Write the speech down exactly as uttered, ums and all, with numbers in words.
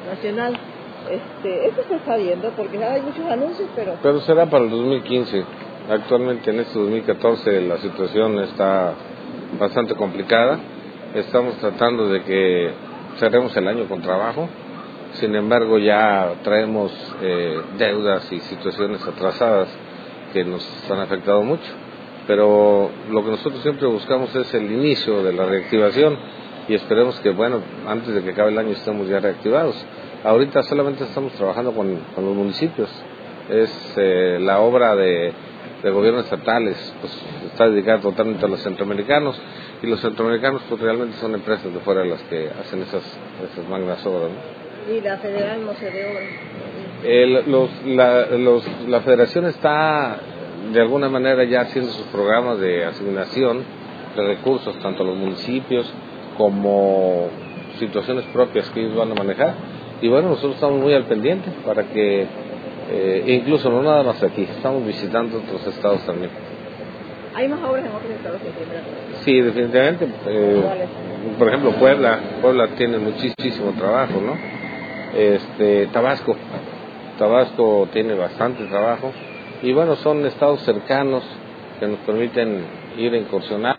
nacional. Este, eso se está viendo porque hay muchos anuncios, pero... Pero será para el dos mil quince. Actualmente en este dos mil catorce la situación está bastante complicada. Estamos tratando de que cerremos el año con trabajo. Sin embargo, ya traemos eh, deudas y situaciones atrasadas que nos han afectado mucho. Pero lo que nosotros siempre buscamos es el inicio de la reactivación y esperemos que, bueno, antes de que acabe el año estemos ya reactivados. Ahorita solamente estamos trabajando con, con los municipios. Es eh, la obra de, de gobiernos estatales, pues está dedicada totalmente a los centroamericanos, y los centroamericanos pues realmente son empresas de fuera las que hacen esas, esas magnas obras, ¿no? Y la federal no se ve obra. El, los, la, los, la federación está de alguna manera ya haciendo sus programas de asignación de recursos, tanto a los municipios como situaciones propias que ellos van a manejar. Y bueno, nosotros estamos muy al pendiente para que, eh, incluso no nada más aquí, estamos visitando otros estados también. ¿Hay más obras en otros estados que primero? Sí, definitivamente. Eh, por ejemplo, Puebla, Puebla tiene muchísimo trabajo, ¿no? Este, Tabasco, Tabasco tiene bastante trabajo. Y bueno, son estados cercanos que nos permiten ir a incursionar.